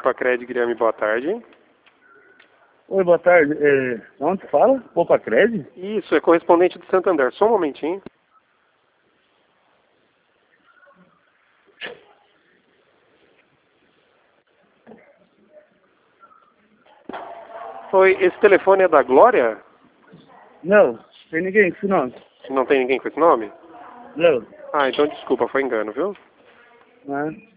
Cred, Guilherme, boa tarde. Oi, boa tarde. Onde fala? Poupa Cred? Isso, é correspondente do Santander. Só um momentinho. Oi, esse telefone é da Glória? Não, tem ninguém com esse nome. Não tem ninguém com esse nome? Não. Ah, então desculpa, foi engano, viu? Não.